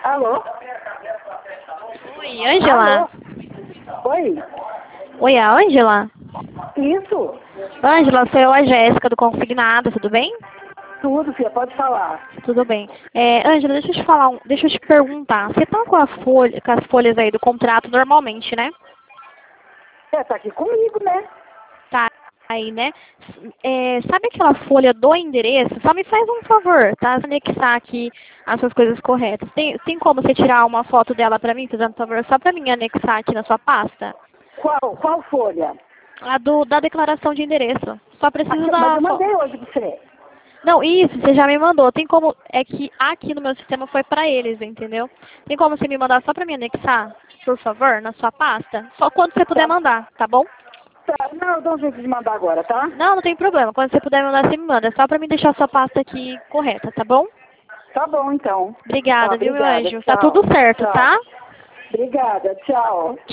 Alô? Oi, Ângela? Alô? Oi? Oi, é a Ângela? Isso? Ângela, sou eu, a Jéssica do Consignado, tudo bem? Tudo, filha, pode falar. Tudo bem. Ângela, deixa eu te falar, deixa eu te perguntar. Você tá com com as folhas aí do contrato normalmente, né? Tá aqui comigo, né? Tá aí, né? Sabe aquela folha do endereço? Só me faz um favor, tá? Anexar aqui as suas coisas corretas. Tem como você tirar uma foto dela pra mim, fazendo um favor, só pra mim anexar aqui na sua pasta? Qual folha? Da declaração de endereço. Só preciso Aqui, mas da eu foto. mandei hoje pra você. Não, isso, você já me mandou. Tem como. É que aqui no meu sistema foi pra eles, entendeu? Tem como você me mandar só pra me anexar, por favor, na sua pasta? Só quando você puder Tá, mandar, tá bom? tá. Não, eu dou um jeito de mandar agora, tá? Não, não tem problema. Quando você puder me mandar, você me manda. É só pra mim deixar a sua pasta aqui correta, tá bom? Tá bom, então. Tá, Obrigada, viu, meu obrigada. anjo? Tá tudo Tchau. certo, Tchau. tá? Obrigada, tchau.